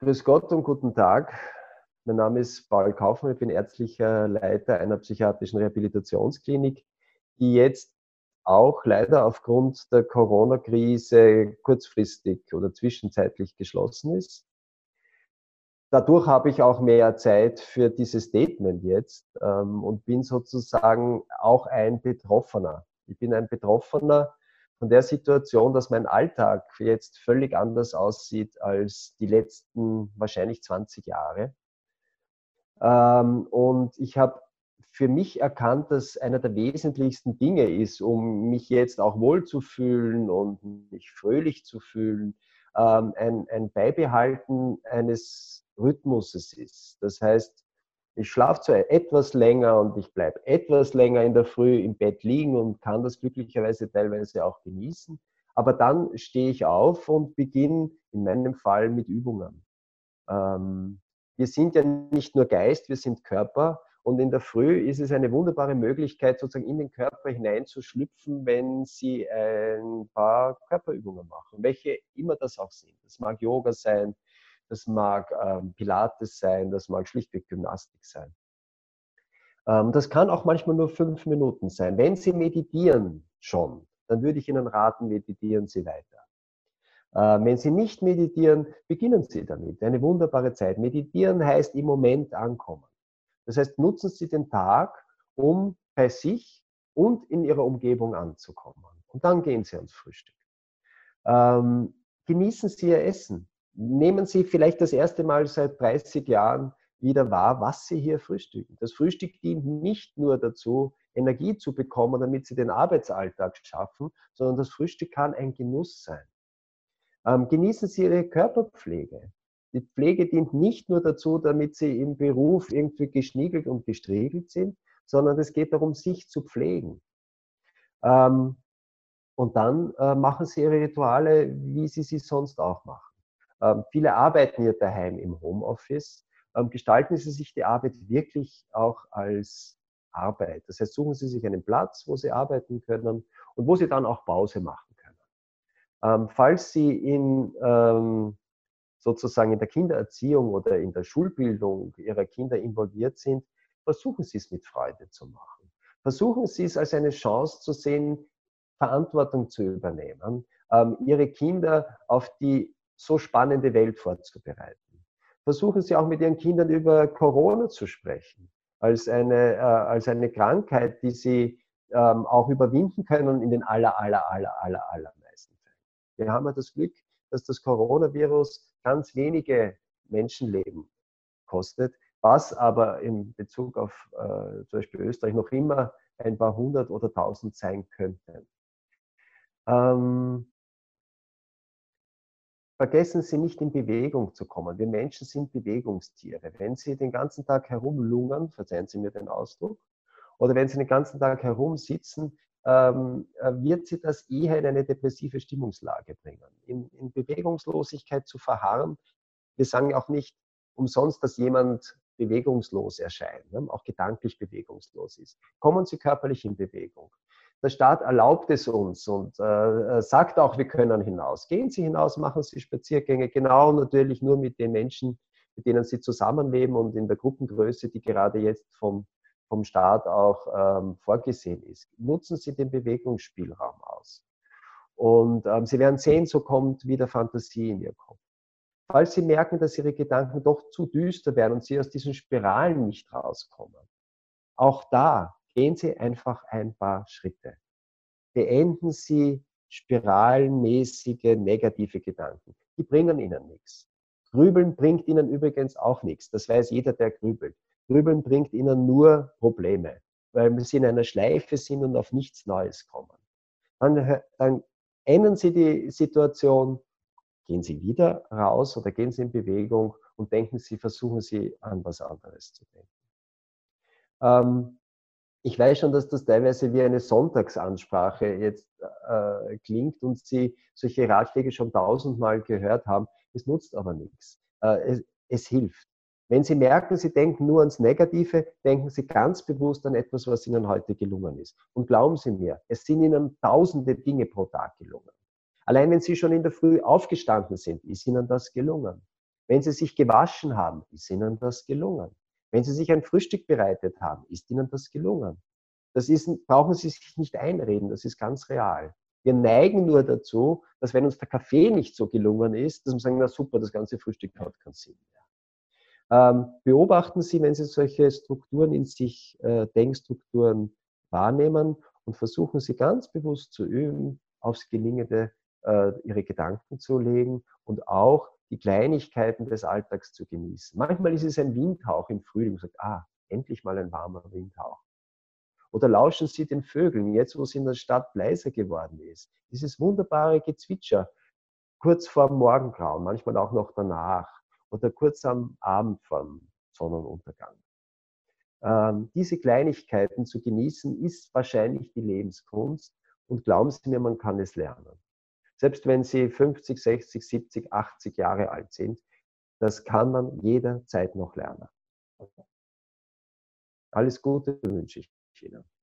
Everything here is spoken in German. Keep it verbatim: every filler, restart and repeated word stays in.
Grüß Gott und guten Tag. Mein Name ist Paul Kaufmann, ich bin ärztlicher Leiter einer psychiatrischen Rehabilitationsklinik, die jetzt auch leider aufgrund der Corona-Krise kurzfristig oder zwischenzeitlich geschlossen ist. Dadurch habe ich auch mehr Zeit für dieses Statement jetzt ähm, und bin sozusagen auch ein Betroffener. Ich bin ein Betroffener von der Situation, dass mein Alltag jetzt völlig anders aussieht als die letzten wahrscheinlich zwanzig Jahre. Ähm, und ich habe für mich erkannt, dass einer der wesentlichsten Dinge ist, um mich jetzt auch wohlzufühlen und mich fröhlich zu fühlen, ähm, ein, ein Beibehalten eines Rhythmuses ist. Das heißt, ich schlafe zwar etwas länger und ich bleibe etwas länger in der Früh im Bett liegen und kann das glücklicherweise teilweise auch genießen, aber dann stehe ich auf und beginne in meinem Fall mit Übungen. Ähm, wir sind ja nicht nur Geist, wir sind Körper. Und in der Früh ist es eine wunderbare Möglichkeit, sozusagen in den Körper hineinzuschlüpfen, wenn Sie ein paar Körperübungen machen, welche immer das auch sind. Das mag Yoga sein, das mag ähm, Pilates sein, das mag schlichtweg Gymnastik sein. Ähm, das kann auch manchmal nur fünf Minuten sein. Wenn Sie meditieren schon, dann würde ich Ihnen raten, meditieren Sie weiter. Äh, wenn Sie nicht meditieren, beginnen Sie damit. Eine wunderbare Zeit. Meditieren heißt im Moment ankommen. Das heißt, nutzen Sie den Tag, um bei sich und in Ihrer Umgebung anzukommen. Und dann gehen Sie ans Frühstück. Ähm, genießen Sie Ihr Essen. Nehmen Sie vielleicht das erste Mal seit dreißig Jahren wieder wahr, was Sie hier frühstücken. Das Frühstück dient nicht nur dazu, Energie zu bekommen, damit Sie den Arbeitsalltag schaffen, sondern das Frühstück kann ein Genuss sein. Ähm, genießen Sie Ihre Körperpflege. Die Pflege dient nicht nur dazu, damit Sie im Beruf irgendwie geschniegelt und gestriegelt sind, sondern es geht darum, sich zu pflegen. Ähm, und dann äh, machen Sie Ihre Rituale, wie Sie sie sonst auch machen. Ähm, viele arbeiten ja daheim im Homeoffice. Ähm, gestalten Sie sich die Arbeit wirklich auch als Arbeit. Das heißt, suchen Sie sich einen Platz, wo Sie arbeiten können und wo Sie dann auch Pause machen können. Ähm, falls Sie in ähm, sozusagen in der Kindererziehung oder in der Schulbildung Ihrer Kinder involviert sind, versuchen Sie es mit Freude zu machen. Versuchen Sie es als eine Chance zu sehen, Verantwortung zu übernehmen, ähm, Ihre Kinder auf die so spannende Welt vorzubereiten. Versuchen Sie auch mit Ihren Kindern über Corona zu sprechen, als eine, äh, als eine Krankheit, die Sie ähm, auch überwinden können in den aller, aller, aller, aller, allermeisten Fällen. Wir haben ja das Glück, dass das Coronavirus ganz wenige Menschenleben kostet, was aber in Bezug auf äh, zum Beispiel Österreich noch immer ein paar hundert oder tausend sein könnten. Ähm, vergessen Sie nicht, in Bewegung zu kommen. Wir Menschen sind Bewegungstiere. Wenn Sie den ganzen Tag herumlungern, verzeihen Sie mir den Ausdruck, oder wenn Sie den ganzen Tag herumsitzen, ähm, wird Sie das eher in eine depressive Stimmungslage bringen. In, in Bewegungslosigkeit zu verharren, wir sagen auch nicht umsonst, dass jemand bewegungslos erscheint, ne? Auch gedanklich bewegungslos ist. Kommen Sie körperlich in Bewegung. Der Staat erlaubt es uns und äh, sagt auch, wir können hinaus. Gehen Sie hinaus, machen Sie Spaziergänge, genau natürlich nur mit den Menschen, mit denen Sie zusammenleben und in der Gruppengröße, die gerade jetzt vom, vom Staat auch ähm, vorgesehen ist. Nutzen Sie den Bewegungsspielraum aus. Und ähm, Sie werden sehen, so kommt wieder Fantasie in Ihr Kopf. Falls Sie merken, dass Ihre Gedanken doch zu düster werden und Sie aus diesen Spiralen nicht rauskommen, auch da gehen Sie einfach ein paar Schritte. Beenden Sie spiralenmäßige negative Gedanken. Die bringen Ihnen nichts. Grübeln bringt Ihnen übrigens auch nichts. Das weiß jeder, der grübelt. Grübeln bringt Ihnen nur Probleme, weil Sie in einer Schleife sind und auf nichts Neues kommen. Dann, dann ändern Sie die Situation. Gehen Sie wieder raus oder gehen Sie in Bewegung und denken Sie, versuchen Sie an was anderes zu denken. Ähm, ich weiß schon, dass das teilweise wie eine Sonntagsansprache jetzt äh, klingt und Sie solche Ratschläge schon tausendmal gehört haben. Es nutzt aber nichts. Äh, es, es hilft. Wenn Sie merken, Sie denken nur ans Negative, denken Sie ganz bewusst an etwas, was Ihnen heute gelungen ist. Und glauben Sie mir, es sind Ihnen tausende Dinge pro Tag gelungen. Allein wenn Sie schon in der Früh aufgestanden sind, ist Ihnen das gelungen. Wenn Sie sich gewaschen haben, ist Ihnen das gelungen. Wenn Sie sich ein Frühstück bereitet haben, ist Ihnen das gelungen. Das ist, brauchen Sie sich nicht einreden, das ist ganz real. Wir neigen nur dazu, dass wenn uns der Kaffee nicht so gelungen ist, dass wir sagen, na super, das ganze Frühstück hat keinen Sinn mehr. Ähm, beobachten Sie, wenn Sie solche Strukturen in sich, äh, Denkstrukturen wahrnehmen und versuchen Sie ganz bewusst zu üben, aufs Gelingende äh, Ihre Gedanken zu legen und auch die Kleinigkeiten des Alltags zu genießen. Manchmal ist es ein Windhauch im Frühling, sagt, ah, endlich mal ein warmer Windhauch. Oder lauschen Sie den Vögeln, jetzt wo es in der Stadt leiser geworden ist. Dieses wunderbare Gezwitscher, kurz vor dem Morgengrauen, manchmal auch noch danach oder kurz am Abend vorm Sonnenuntergang. Ähm, diese Kleinigkeiten zu genießen, ist wahrscheinlich die Lebenskunst und glauben Sie mir, man kann es lernen. Selbst wenn Sie fünfzig, sechzig, siebzig, achtzig Jahre alt sind, das kann man jederzeit noch lernen. Alles Gute wünsche ich Ihnen.